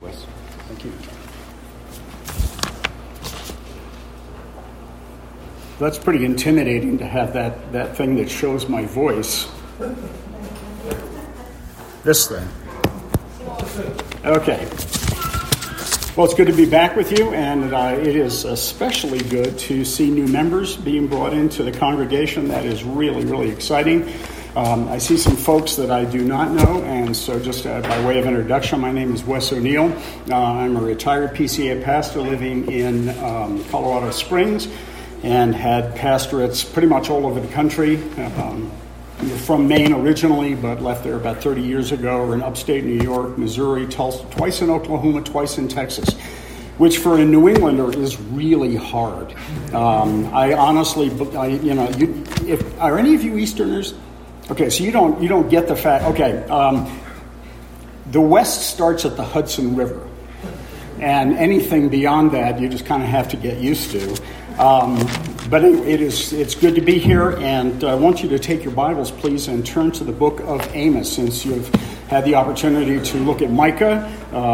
Thank you. That's pretty intimidating to have that thing that shows my voice. This thing. Okay. Well, it's good to be back with you, and it is especially good to see new members being brought into the congregation. That is really, really exciting. I see some folks that I do not know, and so just by way of introduction, my name is Wes O'Neill. I'm a retired PCA pastor living in Colorado Springs and had pastorates pretty much all over the country. From Maine originally, but left there about 30 years ago. We're in upstate New York, Missouri, Tulsa, twice in Oklahoma, twice in Texas, which for a New Englander is really hard. I honestly, are any of you Easterners? Okay, so you don't get the fact. Okay, the West starts at the Hudson River, and anything beyond that, you just kind of have to get used to. But it's good to be here, and I want you to take your Bibles, please, and turn to the book of Amos, since you've had the opportunity to look at Micah.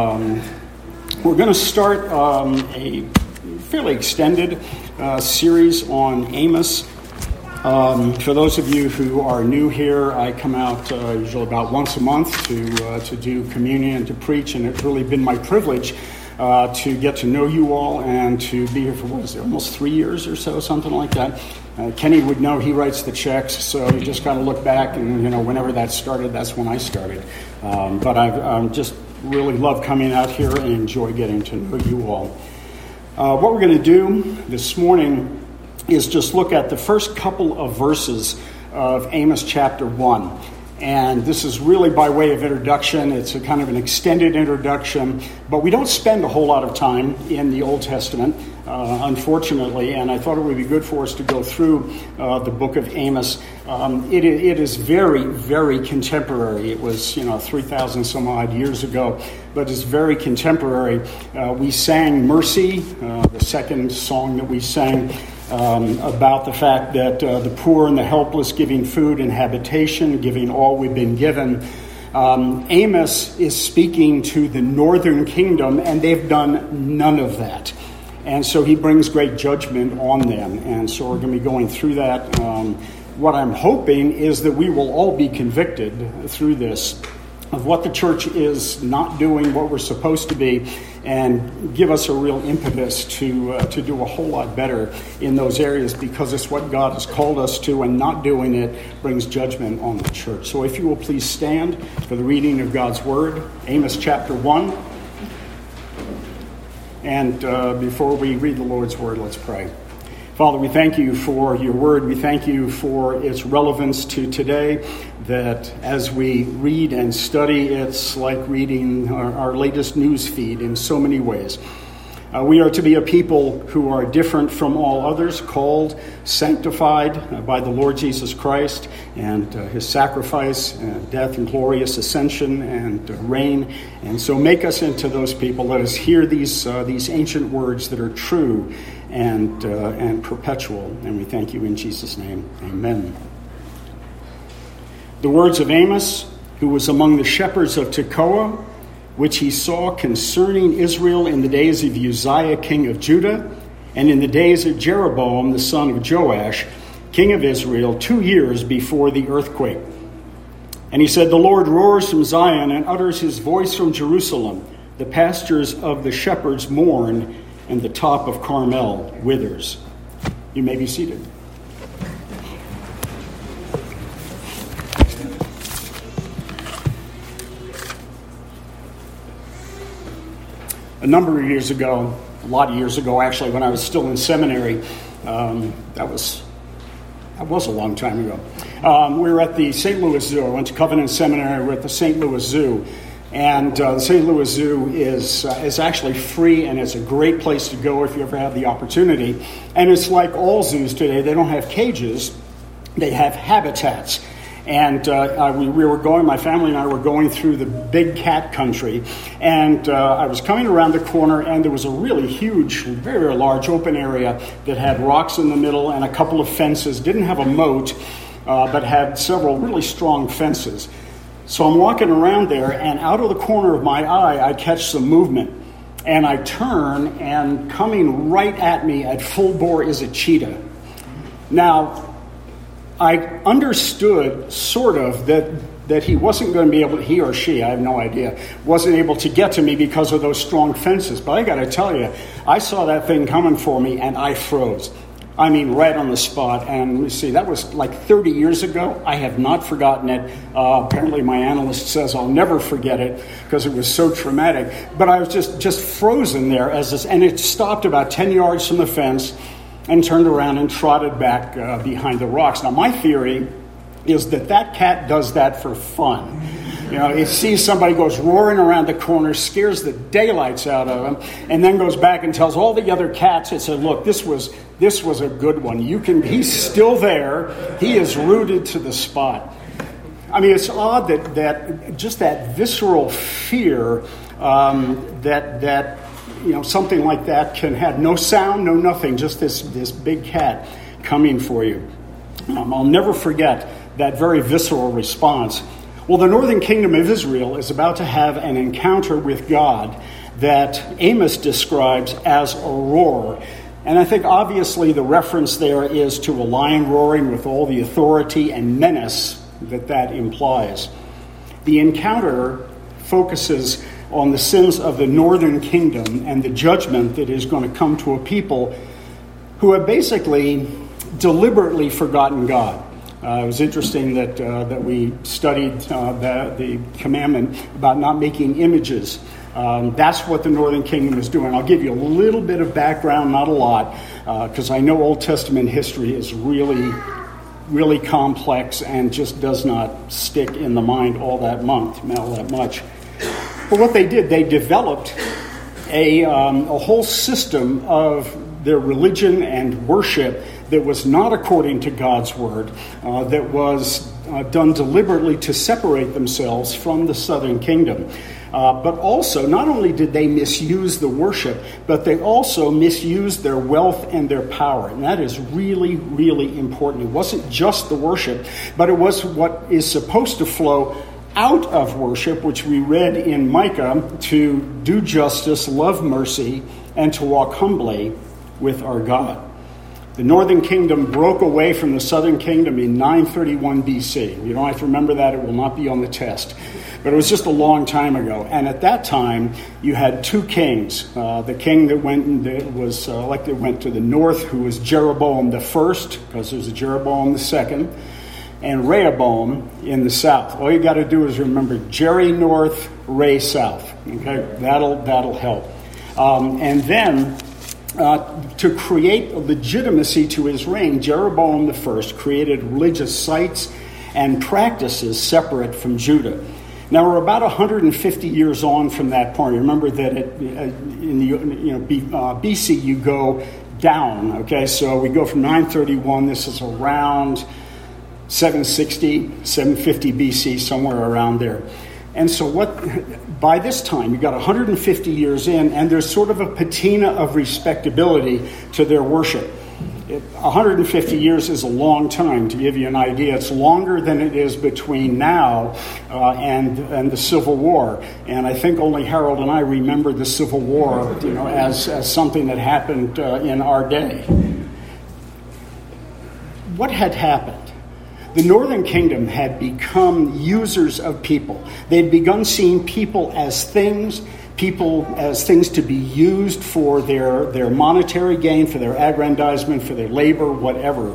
We're going to start a fairly extended series on Amos. For those of you who are new here, I come out usually about once a month to do communion and to preach, and it's really been my privilege to get to know you all and to be here for, almost 3 years or so, something like that. Kenny would know, he writes the checks, so you just got to look back and, whenever that started, that's when I started. But I just really love coming out here and enjoy getting to know you all. What we're going to do this morning is just look at the first couple of verses of Amos chapter 1. And this is really by way of introduction. It's a kind of an extended introduction, but we don't spend a whole lot of time in the Old Testament, unfortunately, and I thought it would be good for us to go through the book of Amos. It is very, very contemporary. It was, 3,000 some odd years ago, but it's very contemporary. We sang Mercy, the second song that we sang, about the fact that the poor and the helpless giving food and habitation, giving all we've been given. Amos is speaking to the northern kingdom, and they've done none of that. And so he brings great judgment on them. And so we're going to be going through that. What I'm hoping is that we will all be convicted through this of what the church is not doing, what we're supposed to be, and give us a real impetus to do a whole lot better in those areas, because it's what God has called us to, and not doing it brings judgment on the church. So if you will please stand for the reading of God's Word, Amos chapter 1. And before we read the Lord's Word, let's pray. Father, we thank you for your word. We thank you for its relevance to today, that as we read and study, it's like reading our latest news feed in so many ways. We are to be a people who are different from all others, called, sanctified by the Lord Jesus Christ and his sacrifice, death and glorious ascension and reign. And so make us into those people. Let us hear these ancient words that are true and perpetual. And we thank you in Jesus' name. Amen. The words of Amos, who was among the shepherds of Tekoa, which he saw concerning Israel in the days of Uzziah, king of Judah, and in the days of Jeroboam, the son of Joash, king of Israel, 2 years before the earthquake. And he said, the Lord roars from Zion and utters his voice from Jerusalem. The pastures of the shepherds mourn, and the top of Carmel withers. You may be seated. A number of years ago, a lot of years ago actually, when I was still in seminary, that was a long time ago. We were at the St. Louis Zoo. I went to Covenant Seminary. We were at the St. Louis Zoo. And the St. Louis Zoo is actually free, and it's a great place to go if you ever have the opportunity. And it's like all zoos today. They don't have cages. They have habitats. And my family and I were going through the big cat country. And I was coming around the corner, and there was a really huge, very, very large open area that had rocks in the middle and a couple of fences. Didn't have a moat, but had several really strong fences. So I'm walking around there, and out of the corner of my eye, I catch some movement. And I turn, and coming right at me at full bore is a cheetah. Now, I understood sort of that he wasn't going to be able to, he or she, I have no idea, wasn't able to get to me because of those strong fences. But I got to tell you, I saw that thing coming for me, and I froze. I mean, right on the spot. And let me see, that was like 30 years ago. I have not forgotten it. Apparently my analyst says I'll never forget it because it was so traumatic. But I was just frozen there and it stopped about 10 yards from the fence and turned around and trotted back behind the rocks. Now, my theory is that cat does that for fun. You know, it sees somebody, goes roaring around the corner, scares the daylights out of him, and then goes back and tells all the other cats, it said, look, this was a good one. He's still there. He is rooted to the spot. I mean, it's odd that just that visceral fear that you know, something like that can have no sound, no nothing, just this big cat coming for you. I'll never forget that very visceral response. Well, the northern kingdom of Israel is about to have an encounter with God that Amos describes as a roar. And I think obviously the reference there is to a lion roaring with all the authority and menace that implies. The encounter focuses on the sins of the northern kingdom and the judgment that is going to come to a people who have basically deliberately forgotten God. It was interesting that we studied the commandment about not making images. That's what the northern kingdom is doing. I'll give you a little bit of background, not a lot, because I know Old Testament history is really, really complex and just does not stick in the mind all that much. But what they did, they developed a whole system of their religion and worship that was not according to God's word, that was done deliberately to separate themselves from the southern kingdom. But also, not only did they misuse the worship, but they also misused their wealth and their power. And that is really, really important. It wasn't just the worship, but it was what is supposed to flow out of worship, which we read in Micah, to do justice, love mercy, and to walk humbly with our God. The northern kingdom broke away from the southern kingdom in 931 BC. You don't have to remember that. It will not be on the test. But it was just a long time ago. And at that time, you had two kings. The king that was elected went to the north, who was Jeroboam the first, because there's a Jeroboam the second, and Rehoboam in the south. All you got to do is remember Jerry north, Ray south. Okay, that'll help. And then to create legitimacy to his reign, Jeroboam I created religious sites and practices separate from Judah. Now we're about 150 years on from that point. Remember that in the BC you go down. Okay, so we go from 931. This is around 760, 750 BC, somewhere around there. And so by this time, you've got 150 years in, and there's sort of a patina of respectability to their worship. 150 years is a long time, to give you an idea. It's longer than it is between now and the Civil War. And I think only Harold and I remember the Civil War, as something that happened in our day. What had happened? The northern kingdom had become users of people. They'd begun seeing people as things to be used for their monetary gain, for their aggrandizement, for their labor, whatever.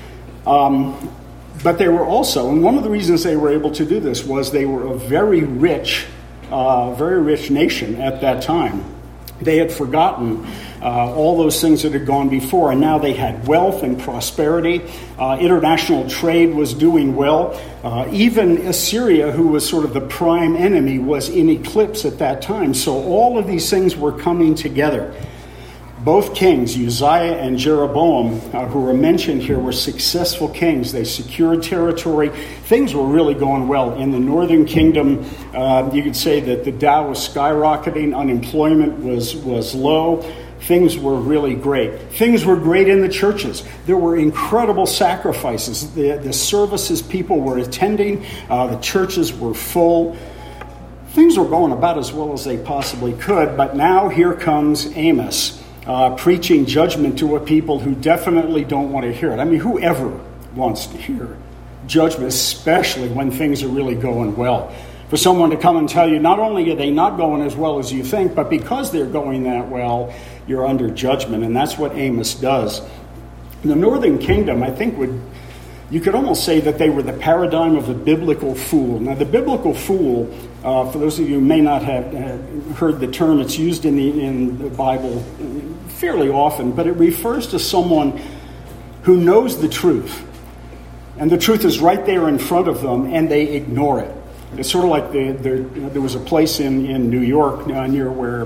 But they were also, and one of the reasons they were able to do this was they were a very rich nation at that time. They had forgotten all those things that had gone before, and now they had wealth and prosperity. International trade was doing well. Even Assyria, who was sort of the prime enemy, was in eclipse at that time. So all of these things were coming together. Both kings, Uzziah and Jeroboam, who were mentioned here, were successful kings. They secured territory. Things were really going well. In the northern kingdom, you could say that the Dow was skyrocketing. Unemployment was low. things were really great. Things were great in the churches. There were incredible sacrifices. The services people were attending, the churches were full. Things were going about as well as they possibly could, but now here comes Amos, preaching judgment to a people who definitely don't want to hear it. I mean, whoever wants to hear judgment, especially when things are really going well? For someone to come and tell you, not only are they not going as well as you think, but because they're going that well, you're under judgment. And that's what Amos does. The Northern Kingdom, I think, you could almost say that they were the paradigm of the biblical fool. Now, the biblical fool, for those of you who may not have heard the term, it's used in the Bible fairly often, but it refers to someone who knows the truth. And the truth is right there in front of them, and they ignore it. It's sort of like there was a place in New York near where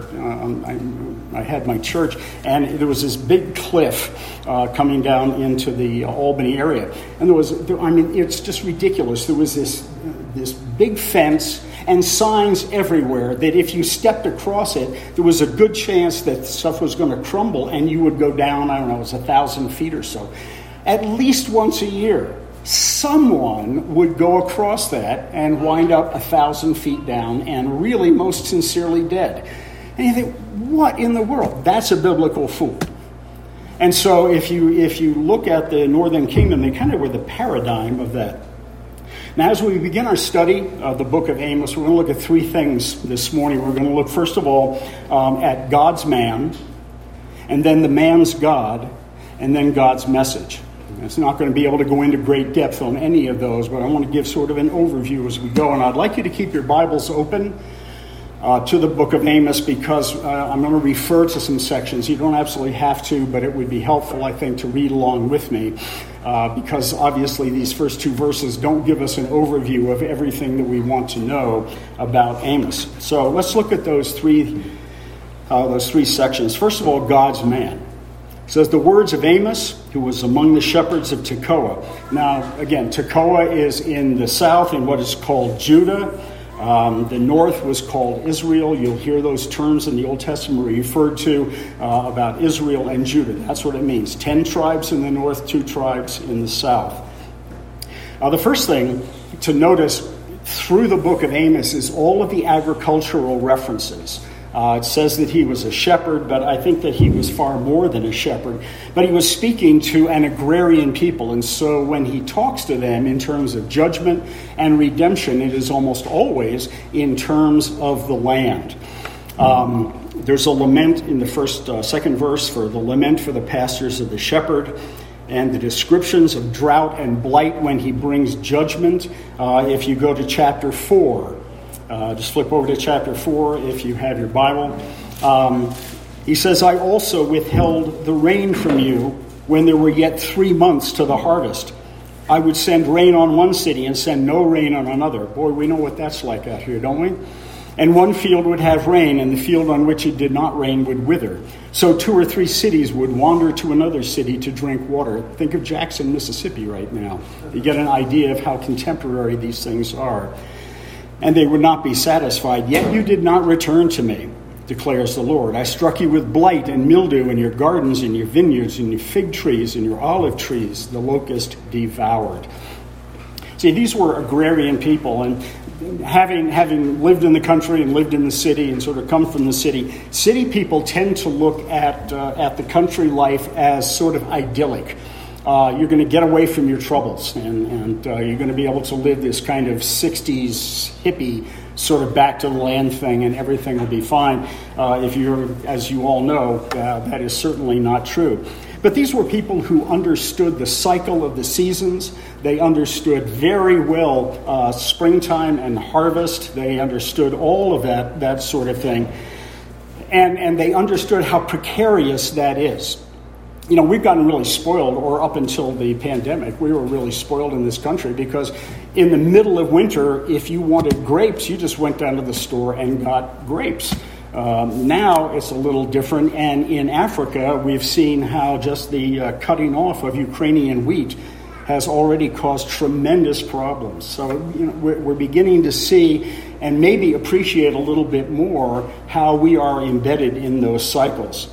I had my church, and there was this big cliff coming down into the Albany area. And it's just ridiculous. There was this big fence and signs everywhere that if you stepped across it, there was a good chance that stuff was going to crumble and you would go down, I don't know, it was 1,000 feet or so. At least once a year, someone would go across that and wind up 1,000 feet down and really most sincerely dead. And you think, what in the world? That's a biblical fool. And so if you look at the Northern Kingdom, they kind of were the paradigm of that. Now, as we begin our study of the book of Amos, we're going to look at three things this morning. We're going to look, first of all, at God's man, and then the man's God, and then God's message. It's not going to be able to go into great depth on any of those, but I want to give sort of an overview as we go. And I'd like you to keep your Bibles open to the book of Amos, because I'm going to refer to some sections. You don't absolutely have to, but it would be helpful, I think, to read along with me, because obviously these first two verses don't give us an overview of everything that we want to know about Amos. So let's look at those three sections. First of all, God's man. It says, the words of Amos, who was among the shepherds of Tekoa. Now, again, Tekoa is in the south in what is called Judah. The north was called Israel. You'll hear those terms in the Old Testament referred to about Israel and Judah. That's what it means. 10 tribes in the north, 2 tribes in the south. The first thing to notice through the book of Amos is all of the agricultural references. It says that he was a shepherd, but I think that he was far more than a shepherd. But he was speaking to an agrarian people, and so when he talks to them in terms of judgment and redemption, it is almost always in terms of the land. There's a lament in the second verse for the lament for the pastures of the shepherd, and the descriptions of drought and blight when he brings judgment. If you go to chapter 4, just flip over to chapter 4 if you have your Bible. He says, I also withheld the rain from you when there were yet 3 months to the harvest. I would send rain on one city and send no rain on another. Boy, we know what that's like out here, don't we? And one field would have rain, and the field on which it did not rain would wither. So 2 or 3 cities would wander to another city to drink water. Think of Jackson, Mississippi right now. You get an idea of how contemporary these things are. And they would not be satisfied. Yet you did not return to me, declares the Lord. I struck you with blight and mildew in your gardens, in your vineyards, in your fig trees, in your olive trees. The locust devoured. See, these were agrarian people, and having lived in the country and lived in the city and sort of come from the city people tend to look at the country life as sort of idyllic. You're going to get away from your troubles, and you're going to be able to live this kind of 60s hippie sort of back to the land thing, and everything will be fine. If you're, as you all know, that is certainly not true. But these were people who understood the cycle of the seasons. They understood very well springtime and harvest. They understood all of that sort of thing. And they understood how precarious that is. You know, we've gotten really spoiled, or up until the pandemic, we were really spoiled in this country because in the middle of winter, if you wanted grapes, you just went down to the store and got grapes. Now it's a little different, and in Africa, we've seen how just the cutting off of Ukrainian wheat has already caused tremendous problems. So we're beginning to see and maybe appreciate a little bit more how we are embedded in those cycles.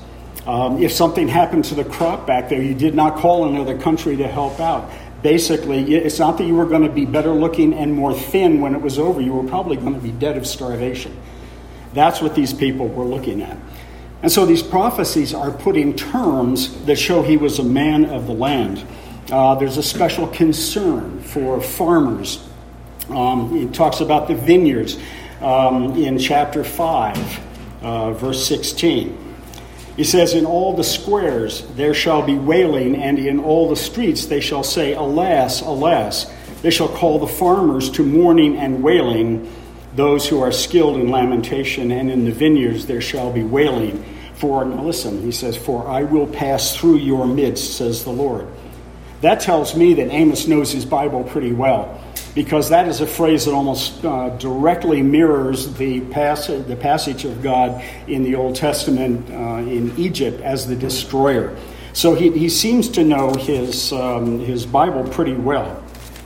If something happened to the crop back there, you did not call another country to help out. Basically, it's not that you were going to be better looking and more thin when it was over. You were probably going to be dead of starvation. That's what these people were looking at. And so these prophecies are put in terms that show he was a man of the land. There's a special concern for farmers. It talks about the vineyards in chapter 5, verse 16. He says, in all the squares there shall be wailing, and in all the streets they shall say, alas, alas. They shall call the farmers to mourning and wailing, those who are skilled in lamentation, and in the vineyards there shall be wailing. For, now listen, he says, for I will pass through your midst, says the Lord. That tells me that Amos knows his Bible pretty well, because that is a phrase that almost directly mirrors the passage of God in the Old Testament in Egypt as the destroyer. So he seems to know his Bible pretty well.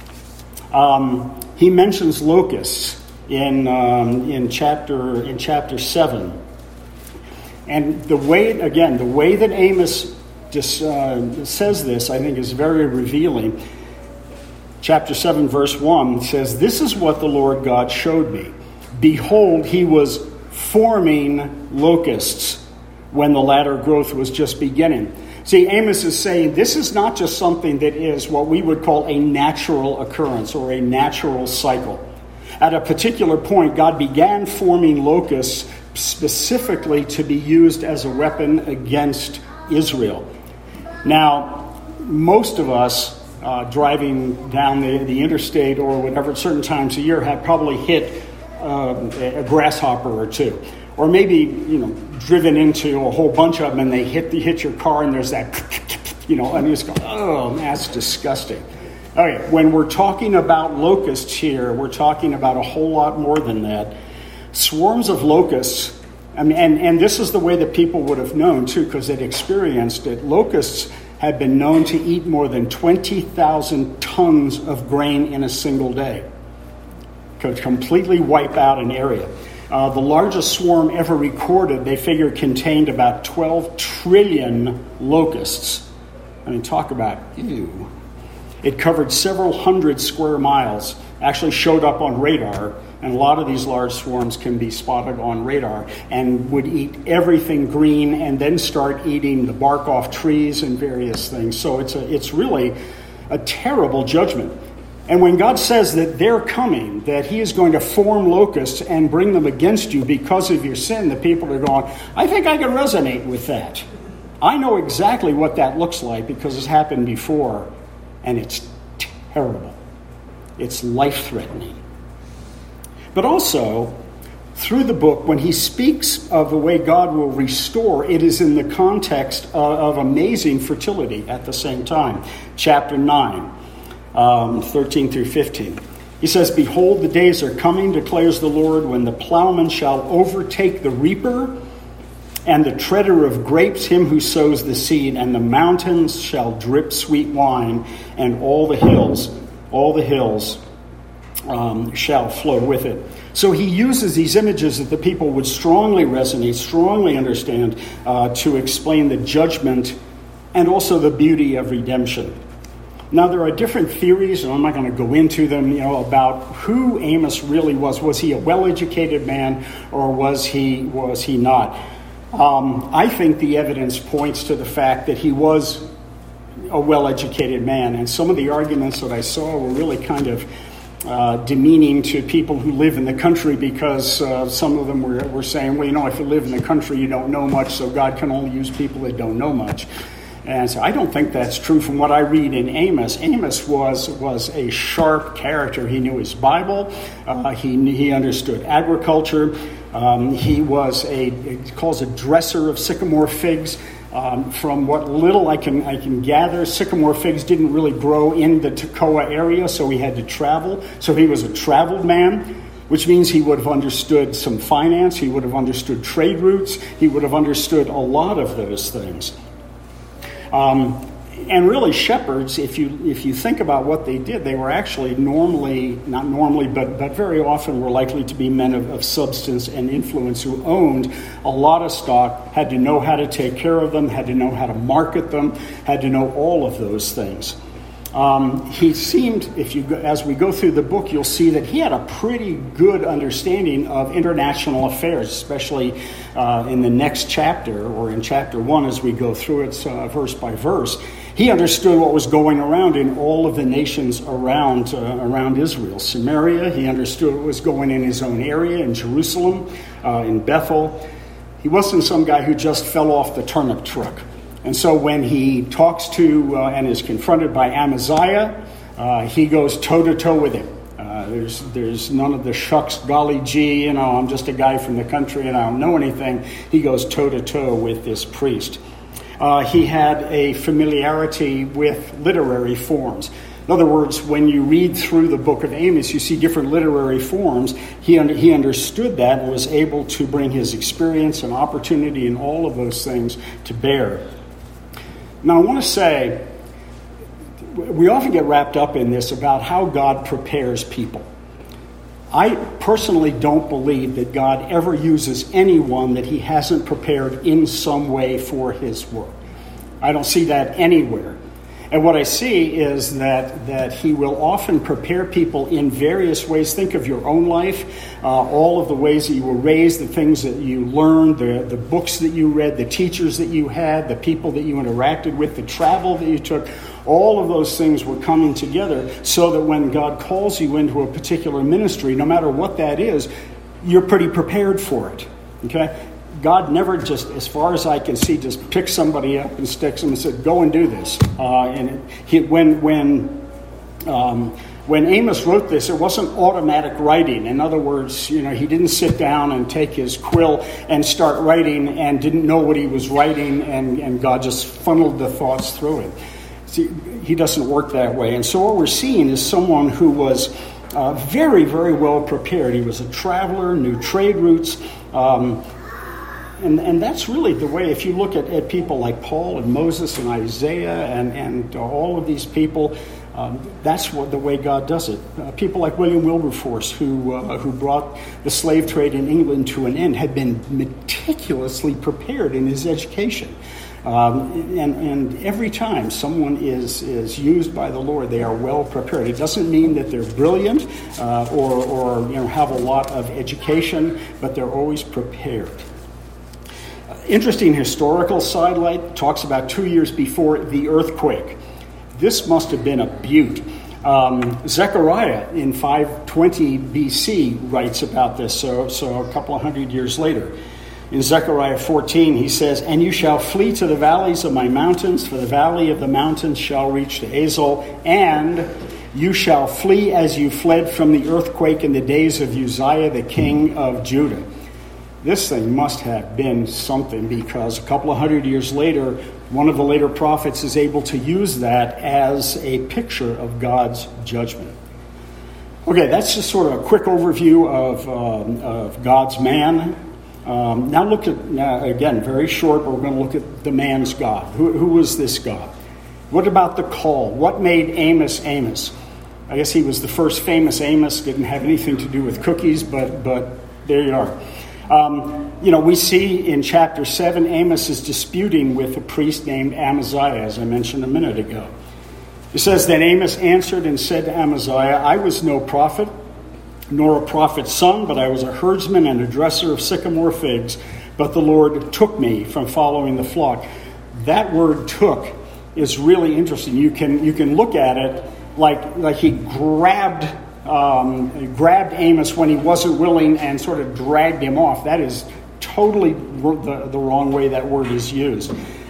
He mentions locusts in chapter 7, and the way that Amos just says this, I think, is very revealing. Chapter 7, verse 1 says, this is what the Lord God showed me. Behold, he was forming locusts when the latter growth was just beginning. See, Amos is saying this is not just something that is what we would call a natural occurrence or a natural cycle. At a particular point, God began forming locusts specifically to be used as a weapon against Israel. Now, most of us driving down the interstate or whatever, certain times a year, have probably hit a grasshopper or two, or maybe driven into a whole bunch of them, and they hit your car, and there's that and you just go, oh, that's disgusting. Okay, when we're talking about locusts here, we're talking about a whole lot more than that. Swarms of locusts, and this is the way that people would have known too, because they'd experienced it. Locusts had been known to eat more than 20,000 tons of grain in a single day. Could completely wipe out an area. The largest swarm ever recorded, they figure, contained about 12 trillion locusts. I mean, talk about ew. It covered several hundred square miles, actually showed up on radar, and a lot of these large swarms can be spotted on radar, and would eat everything green and then start eating the bark off trees and various things. So it's really a terrible judgment. And when God says that they're coming, that he is going to form locusts and bring them against you because of your sin, the people are going, I think I can resonate with that. I know exactly what that looks like because it's happened before, and it's terrible. It's life-threatening. But also, through the book, when he speaks of the way God will restore, it is in the context of amazing fertility at the same time. Chapter 9, 13 through 15. He says, behold, the days are coming, declares the Lord, when the plowman shall overtake the reaper, and the treader of grapes him who sows the seed, and the mountains shall drip sweet wine, and all the hills shall flow with it. So he uses these images that the people would strongly resonate, strongly understand, to explain the judgment and also the beauty of redemption. Now, there are different theories, and I'm not going to go into them, about who Amos really was. Was he a well-educated man, or was he not? I think the evidence points to the fact that he was a well-educated man, and some of the arguments that I saw were really kind of demeaning to people who live in the country, because some of them were saying, well, if you live in the country, you don't know much, so God can only use people that don't know much. And so I don't think that's true from what I read in Amos. Amos was a sharp character. He knew his Bible. He understood agriculture. He was he calls a dresser of sycamore figs. From what little I can gather, sycamore figs didn't really grow in the Tekoa area, so he had to travel. So he was a traveled man, which means he would have understood some finance. He would have understood trade routes. He would have understood a lot of those things. And really, shepherds, if you think about what they did, they were actually not normally, but very often were likely to be men of substance and influence who owned a lot of stock, had to know how to take care of them, had to know how to market them, had to know all of those things. He seemed, as we go through the book, you'll see that he had a pretty good understanding of international affairs, especially in the next chapter, or in chapter 1 as we go through it verse by verse. He understood what was going around in all of the nations around Israel. Samaria, he understood what was going in his own area, in Jerusalem, in Bethel. He wasn't some guy who just fell off the turnip truck. And so when he talks to and is confronted by Amaziah, he goes toe-to-toe with him. There's none of the shucks, golly gee, I'm just a guy from the country and I don't know anything. He goes toe-to-toe with this priest. He had a familiarity with literary forms. In other words, when you read through the book of Amos, you see different literary forms. He understood that and was able to bring his experience and opportunity and all of those things to bear. Now, I want to say, we often get wrapped up in this about how God prepares people. I personally don't believe that God ever uses anyone that he hasn't prepared in some way for his work. I don't see that anywhere. And what I see is that he will often prepare people in various ways. Think of your own life, all of the ways that you were raised, the things that you learned, the books that you read, the teachers that you had, the people that you interacted with, the travel that you took. All of those things were coming together so that when God calls you into a particular ministry, no matter what that is, you're pretty prepared for it. Okay? God never just, as far as I can see, just picks somebody up and sticks them and said, "Go and do this." When Amos wrote this, it wasn't automatic writing. In other words, he didn't sit down and take his quill and start writing and didn't know what he was writing, and God just funneled the thoughts through it. See, he doesn't work that way. And so what we're seeing is someone who was very, very well prepared. He was a traveler, knew trade routes. And that's really the way, if you look at people like Paul and Moses and Isaiah and all of these people, that's the way God does it. People like William Wilberforce, who brought the slave trade in England to an end, had been meticulously prepared in his education. And every time someone is used by the Lord, they are well prepared. It doesn't mean that they're brilliant or have a lot of education, but they're always prepared. Interesting historical sidelight, talks about 2 years before the earthquake. This must have been a beaut. Zechariah in 520 BC writes about this, so a couple of hundred years later. In Zechariah 14, he says, "And you shall flee to the valleys of my mountains, for the valley of the mountains shall reach to Azel, and you shall flee as you fled from the earthquake in the days of Uzziah, the king of Judah." This thing must have been something, because a couple of hundred years later, one of the later prophets is able to use that as a picture of God's judgment. Okay, that's just sort of a quick overview of God's man. Now look at, again, very short, but we're going to look at the man's God. Who was this God? What about the call? What made Amos Amos? I guess he was the first famous Amos. Didn't have anything to do with cookies, but there you are. We see in chapter 7, Amos is disputing with a priest named Amaziah, as I mentioned a minute ago. It says, "Then Amos answered and said to Amaziah, I was no prophet, nor a prophet's son, but I was a herdsman and a dresser of sycamore figs. But the Lord took me from following the flock." That word "took" is really interesting. You can look at it like he grabbed Amos when he wasn't willing and sort of dragged him off. That is totally the wrong way that word is used.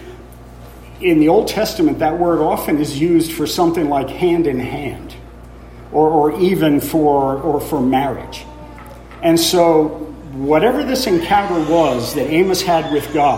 In the Old Testament, that word often is used for something like hand in hand, or even for marriage. And so whatever this encounter was that Amos had with God,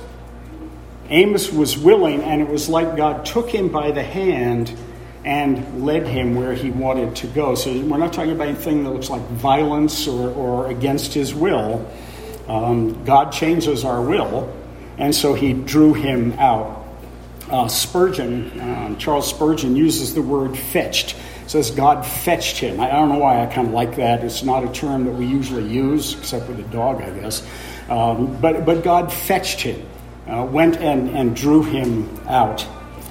Amos was willing, and it was like God took him by the hand and led him where he wanted to go. So we're not talking about anything that looks like violence or against his will. God changes our will, and so he drew him out. Spurgeon, Charles Spurgeon, uses the word fetched. It says God fetched him. I don't know why I kind of like that. It's not a term that we usually use, except with a dog, I guess. But God fetched him, went and drew him out.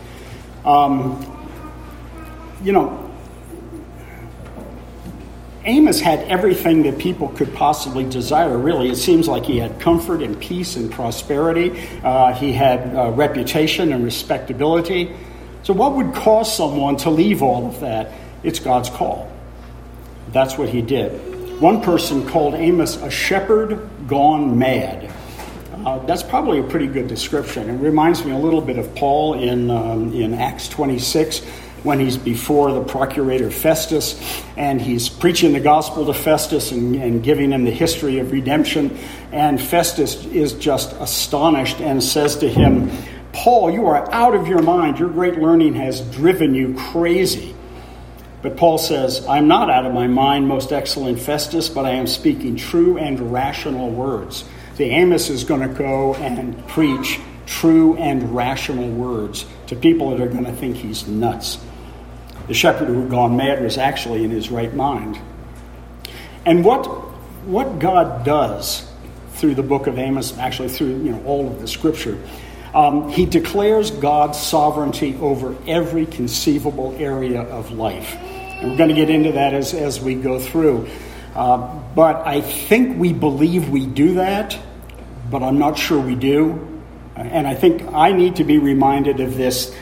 Amos had everything that people could possibly desire, really. It seems like he had comfort and peace and prosperity. He had reputation and respectability. So what would cause someone to leave all of that? It's God's call. That's what he did. One person called Amos a shepherd gone mad. That's probably a pretty good description. It reminds me a little bit of Paul in Acts 26, when he's before the procurator Festus, and he's preaching the gospel to Festus and giving him the history of redemption. And Festus is just astonished and says to him, Paul, you are out of your mind. Your great learning has driven you crazy. But Paul says, I'm not out of my mind, most excellent Festus, but I am speaking true and rational words. See, Amos is going to go and preach true and rational words to people that are going to think he's nuts. The shepherd who had gone mad was actually in his right mind. And what God does through the book of Amos, actually through all of the scripture, he declares God's sovereignty over every conceivable area of life. And we're going to get into that as we go through. But I think we believe we do that, but I'm not sure we do. And I think I need to be reminded of this.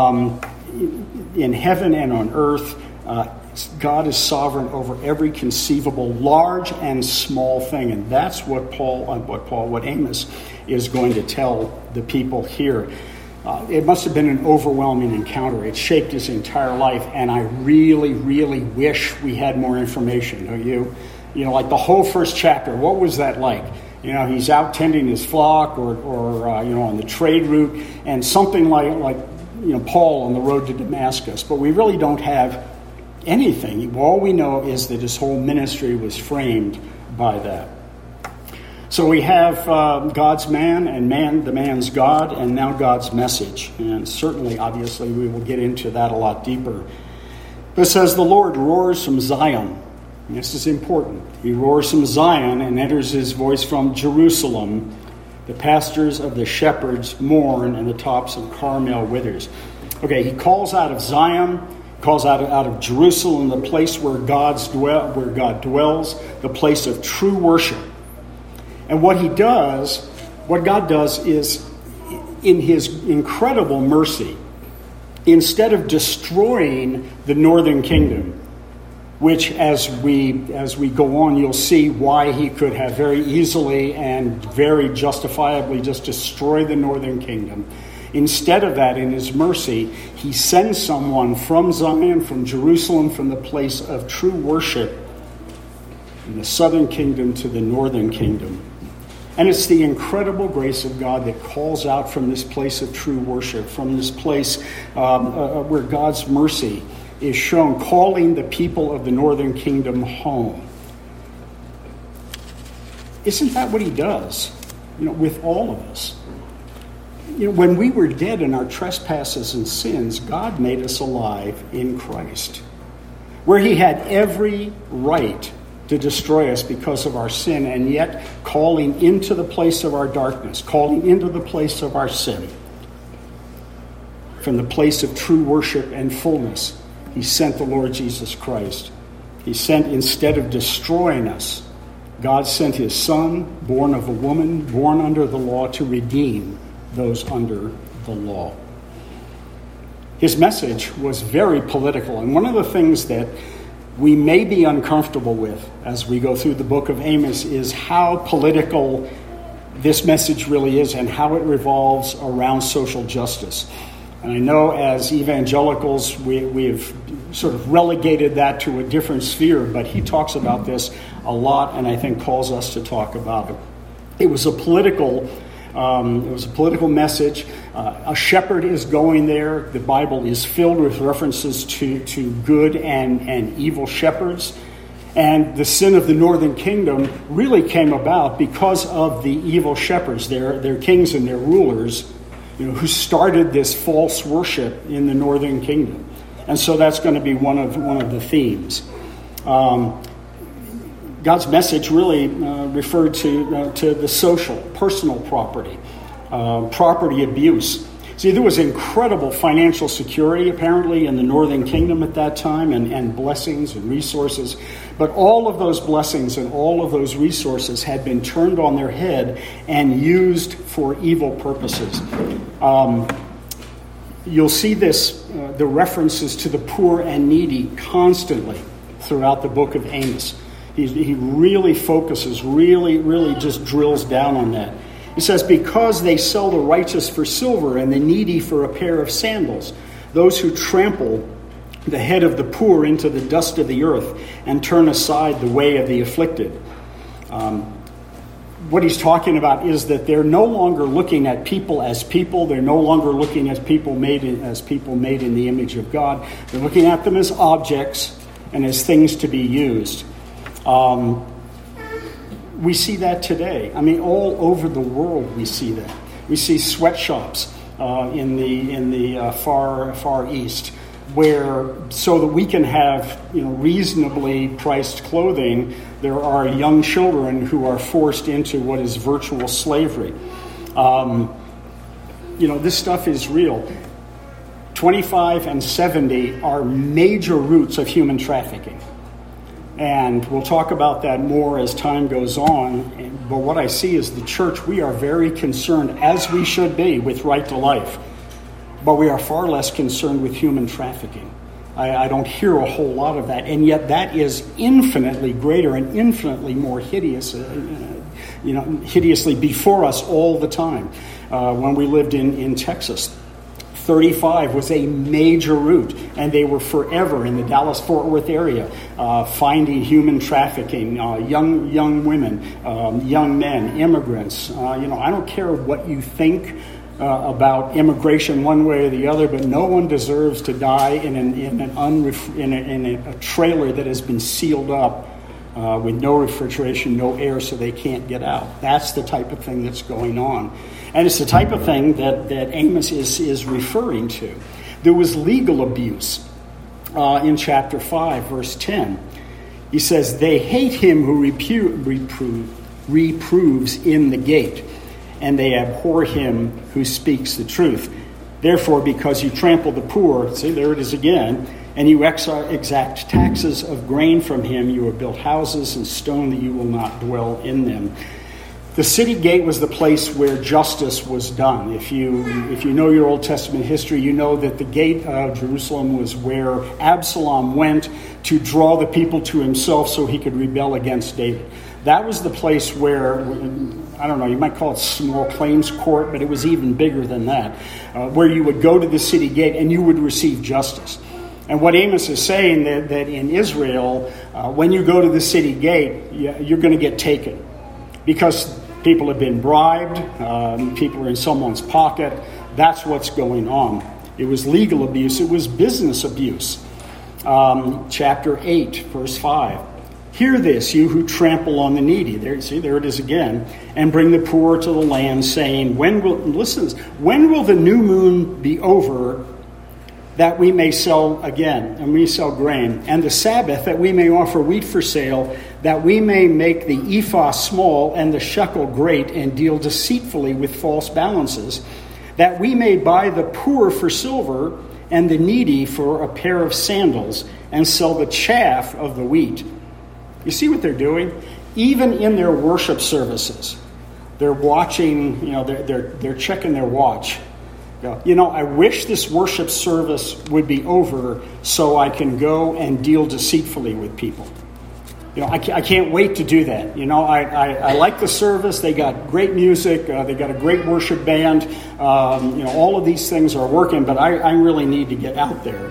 In heaven and on earth, God is sovereign over every conceivable large and small thing. And that's what Amos is going to tell the people here. It must have been an overwhelming encounter. It shaped his entire life, and I really, really wish we had more information. Don't you? Like the whole first chapter, what was that like? He's out tending his flock or on the trade route, and something like Paul on the road to Damascus. But we really don't have anything. All we know is that his whole ministry was framed by that. So we have God's man and the man's God, and now God's message. And certainly, obviously, we will get into that a lot deeper. But it says, the Lord roars from Zion. And this is important. He roars from Zion and enters his voice from Jerusalem. The pastures of the shepherds mourn, and the tops of Carmel withers. Okay, he calls out of Zion, calls out of Jerusalem, the place where God dwells, the place of true worship. And what God does is, in his incredible mercy, instead of destroying the northern kingdom, which as we go on, you'll see why he could have very easily and very justifiably just destroyed the northern kingdom. Instead of that, in his mercy, he sends someone from Zion, from Jerusalem, from the place of true worship, in the southern kingdom to the northern kingdom. And it's the incredible grace of God that calls out from this place of true worship, from this place where God's mercy is shown, calling the people of the northern kingdom home. Isn't that what he does, with all of us? When we were dead in our trespasses and sins, God made us alive in Christ, where he had every right to destroy us because of our sin, and yet calling into the place of our darkness, calling into the place of our sin, from the place of true worship and fullness, he sent the Lord Jesus Christ. He sent, instead of destroying us, God sent his Son, born of a woman, born under the law, to redeem those under the law. His message was very political, and one of the things that we may be uncomfortable with as we go through the book of Amos is how political this message really is and how it revolves around social justice. And I know as evangelicals, we've sort of relegated that to a different sphere, but he talks about this a lot, and I think calls us to talk about it. It was a political message. A shepherd is going there. The Bible is filled with references to good and evil shepherds. And the sin of the northern kingdom really came about because of the evil shepherds, their kings and their rulers, who started this false worship in the northern kingdom. And so that's going to be one of the themes. God's message really referred to the social, personal property, property abuse. See, there was incredible financial security, apparently, in the northern kingdom at that time, and blessings and resources. But all of those blessings and all of those resources had been turned on their head and used for evil purposes. You'll see this, the references to the poor and needy constantly throughout the book of Amos. He really focuses, really just drills down on that. He says, because they sell the righteous for silver and the needy for a pair of sandals, those who trample the head of the poor into the dust of the earth and turn aside the way of the afflicted. What he's talking about is that they're no longer looking at people as people. They're no longer looking at people made in the image of God. They're looking at them as objects and as things to be used. We see that today. I mean, all over the world we see that. We see sweatshops in the far east, where so that we can have reasonably priced clothing, there are young children who are forced into what is virtual slavery. This stuff is real. 25 and 70 are major routes of human trafficking. And we'll talk about that more as time goes on. But what I see is the church, we are very concerned, as we should be, with right to life. But we are far less concerned with human trafficking. I don't hear a whole lot of that. And yet that is infinitely greater and infinitely more hideous, hideously before us all the time. When we lived in Texas, 35 was a major route, and they were forever in the Dallas-Fort Worth area finding human trafficking, young women, young men, immigrants. I don't care what you think about immigration one way or the other, but no one deserves to die in a trailer that has been sealed up with no refrigeration, no air, so they can't get out. That's the type of thing that's going on. And it's the type of thing that Amos is referring to. There was legal abuse in chapter 5, verse 10. He says, they hate him who reproves in the gate, and they abhor him who speaks the truth. Therefore, because you trample the poor, see, there it is again, and you exact taxes of grain from him, you have built houses and stone that you will not dwell in them. The city gate was the place where justice was done. If you know your Old Testament history, you know that the gate of Jerusalem was where Absalom went to draw the people to himself so he could rebel against David. That was the place where, I don't know, you might call it small claims court, but it was even bigger than that, where you would go to the city gate and you would receive justice. And what Amos is saying that in Israel, when you go to the city gate, you're going to get taken because people have been bribed, people are in someone's pocket. That's what's going on. It was legal abuse. It was business abuse. Chapter 8, verse 5. Hear this, you who trample on the needy. There it is again. And bring the poor to the land, saying, when will the new moon be over, that we may sell again, and we sell grain, and the Sabbath, that we may offer wheat for sale, that we may make the ephah small and the shekel great, and deal deceitfully with false balances, that we may buy the poor for silver and the needy for a pair of sandals, and sell the chaff of the wheat. You see what they're doing? Even in their worship services, they're watching, they're checking their watch. I wish this worship service would be over so I can go and deal deceitfully with people. I can't wait to do that. I like the service. They got great music. They got a great worship band. All of these things are working, but I really need to get out there.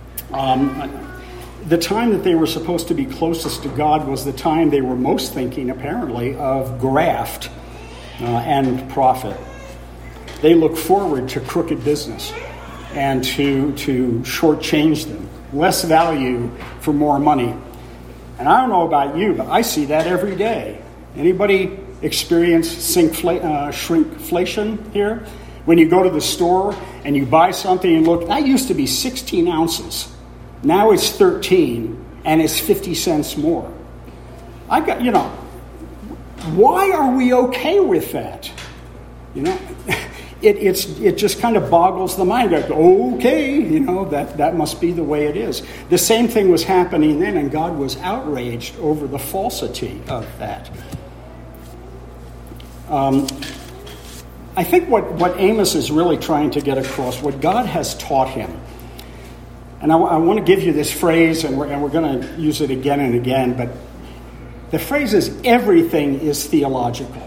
The time that they were supposed to be closest to God was the time they were most thinking, apparently, of graft and profit. They look forward to crooked business and to shortchange them. Less value for more money. And I don't know about you, but I see that every day. Anybody experience shrinkflation here? When you go to the store and you buy something and look, that used to be 16 ounces. Now it's 13 and it's 50 cents more. Why are we okay with that? It just kind of boggles the mind. Okay, that must be the way it is. The same thing was happening then, and God was outraged over the falsity of that. I think what Amos is really trying to get across, what God has taught him, and I want to give you this phrase, and we're going to use it again and again, but the phrase is, everything is theological.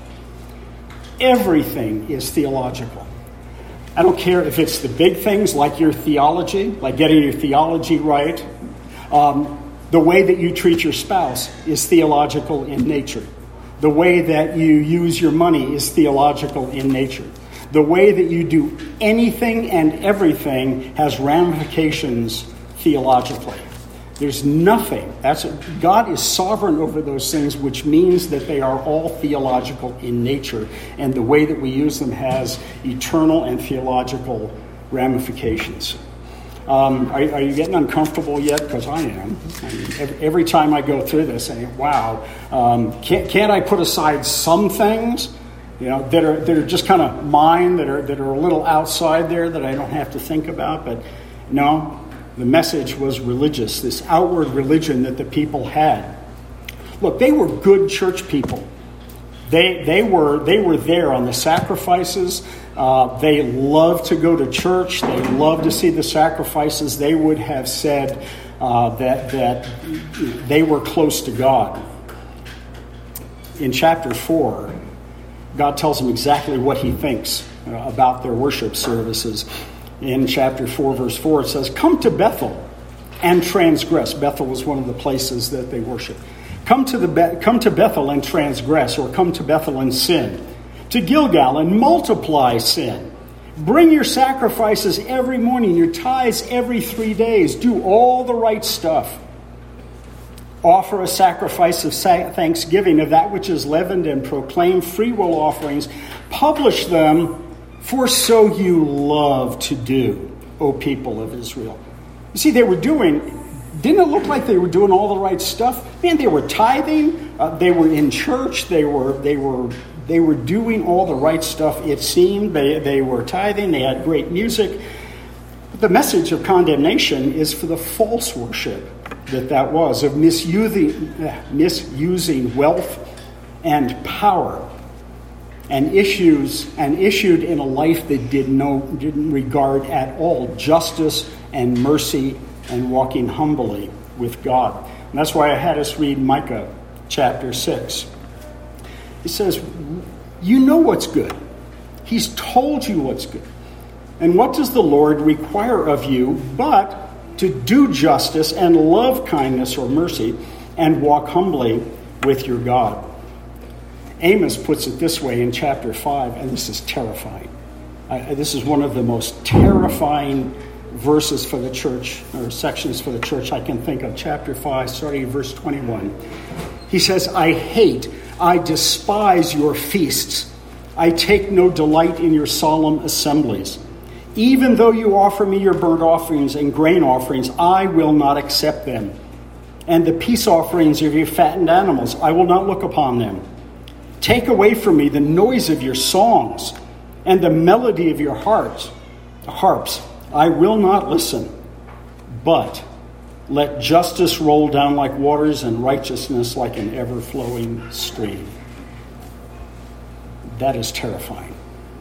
Everything is theological. I don't care if it's the big things like your theology, like getting your theology right. The way that you treat your spouse is theological in nature. The way that you use your money is theological in nature. The way that you do anything and everything has ramifications theologically. There's nothing. God is sovereign over those things, which means that they are all theological in nature, and the way that we use them has eternal and theological ramifications. Are you getting uncomfortable yet? Because I am. Every time I go through this, I think, wow, can't I put aside some things, that are just kind of mine, that are a little outside there that I don't have to think about? But no. The message was religious, this outward religion that the people had. Look, they were good church people. They were there on the sacrifices. They loved to go to church. They loved to see the sacrifices. They would have said that they were close to God. In chapter 4, God tells them exactly what he thinks about their worship services. In chapter 4, verse 4, it says, "Come to Bethel and transgress." Bethel was one of the places that they worshiped. Come to Bethel and transgress, or come to Bethel and sin. To Gilgal and multiply sin. Bring your sacrifices every morning, your tithes every 3 days. Do all the right stuff. Offer a sacrifice of thanksgiving of that which is leavened, and proclaim free will offerings. Publish them, for so you love to do, O people of Israel. You see, didn't it look like they were doing all the right stuff? Man, they were tithing, they were in church, they were doing all the right stuff, it seemed. They were tithing, they had great music. But the message of condemnation is for the false worship that was, of misusing wealth and power. And issued in a life that didn't regard at all justice and mercy and walking humbly with God. And that's why I had us read Micah chapter 6. It says, you know what's good. He's told you what's good. And what does the Lord require of you but to do justice and love kindness or mercy and walk humbly with your God? Amos puts it this way in chapter 5, and this is terrifying. This is one of the most terrifying verses for the church, or sections for the church I can think of. Chapter 5, starting in verse 21. He says, I despise your feasts. I take no delight in your solemn assemblies. Even though you offer me your burnt offerings and grain offerings, I will not accept them. And the peace offerings of your fattened animals, I will not look upon them. Take away from me the noise of your songs and the melody of your harps. I will not listen, but let justice roll down like waters and righteousness like an ever-flowing stream. That is terrifying.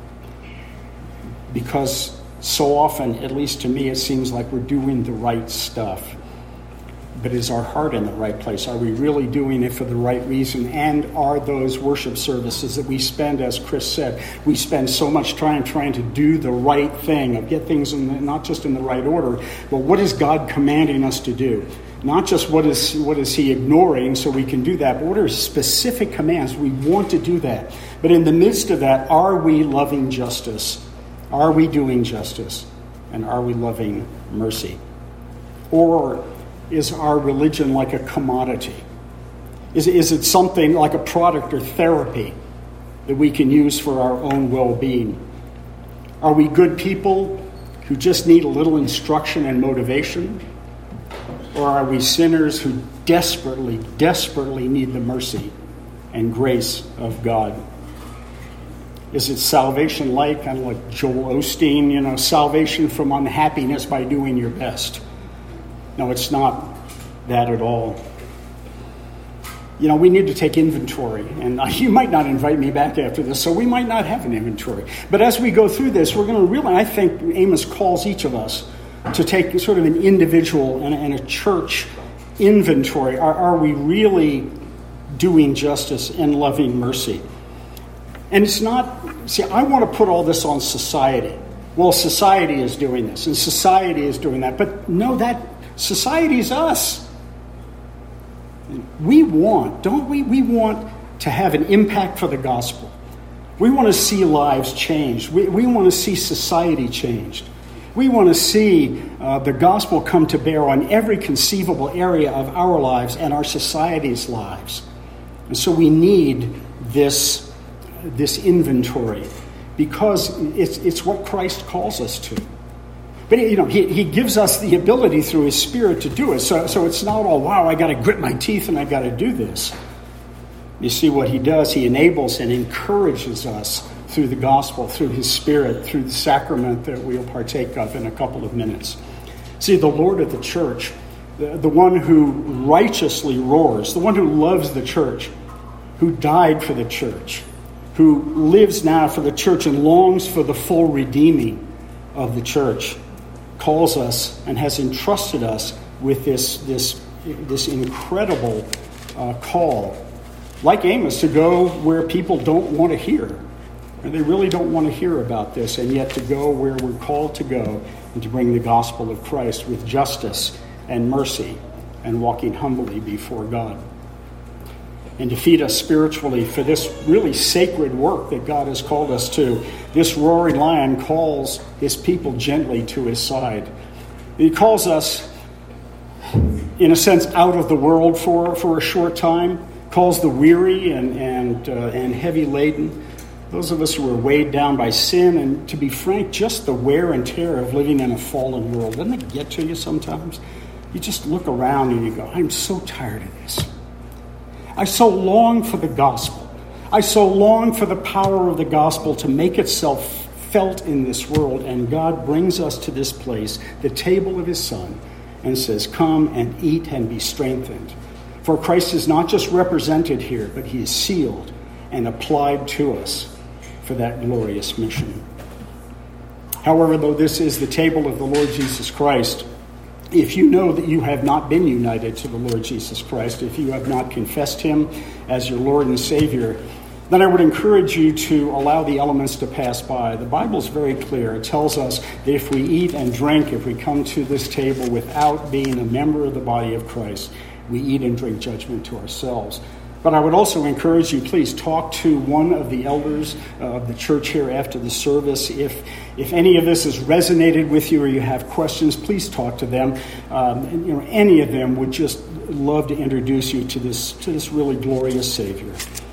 Because so often, at least to me, it seems like we're doing the right stuff. But is our heart in the right place? Are we really doing it for the right reason? And are those worship services that we spend, as Chris said, we spend so much time trying to do the right thing, of get things not just in the right order, but what is God commanding us to do? Not just what is he ignoring so we can do that, but what are specific commands? We want to do that. But in the midst of that, are we loving justice? Are we doing justice? And are we loving mercy? Or is our religion like a commodity? Is it something like a product or therapy that we can use for our own well-being? Are we good people who just need a little instruction and motivation? Or are we sinners who desperately, desperately need the mercy and grace of God? Is it salvation like, kind of like Joel Osteen, salvation from unhappiness by doing your best? No, it's not that at all. We need to take inventory. And you might not invite me back after this, so we might not have an inventory. But as we go through this, we're going to realize, I think Amos calls each of us to take sort of an individual and a church inventory. Are we really doing justice and loving mercy? And it's not, I want to put all this on society. Well, society is doing this, and society is doing that. But no, that society is us. We want, don't we? We want to have an impact for the gospel. We want to see lives changed. We want to see society changed. We want to see the gospel come to bear on every conceivable area of our lives and our society's lives. And so we need this inventory because it's what Christ calls us to. But he gives us the ability through his Spirit to do it. So it's not all, wow, I got to grit my teeth and I got to do this. You see what he does? He enables and encourages us through the gospel, through his Spirit, through the sacrament that we'll partake of in a couple of minutes. See, the Lord of the church, the one who righteously roars, the one who loves the church, who died for the church, who lives now for the church and longs for the full redeeming of the church, calls us and has entrusted us with this incredible call, like Amos, to go where people don't want to hear. And they really don't want to hear about this, and yet to go where we're called to go and to bring the gospel of Christ with justice and mercy and walking humbly before God. And to feed us spiritually for this really sacred work that God has called us to. This roaring lion calls his people gently to his side. He calls us, in a sense, out of the world for a short time, calls the weary and heavy laden, those of us who are weighed down by sin, and to be frank, just the wear and tear of living in a fallen world. Doesn't it get to you sometimes? You just look around and you go, I'm so tired of this. I so long for the gospel. I so long for the power of the gospel to make itself felt in this world. And God brings us to this place, the table of his Son, and says, come and eat and be strengthened. For Christ is not just represented here, but he is sealed and applied to us for that glorious mission. However, though this is the table of the Lord Jesus Christ, if you know that you have not been united to the Lord Jesus Christ, if you have not confessed him as your Lord and Savior, then I would encourage you to allow the elements to pass by. The Bible is very clear. It tells us that if we eat and drink, if we come to this table without being a member of the body of Christ, we eat and drink judgment to ourselves. But I would also encourage you, please talk to one of the elders of the church here after the service. If any of this has resonated with you or you have questions, please talk to them. Any of them would just love to introduce you to this really glorious Savior.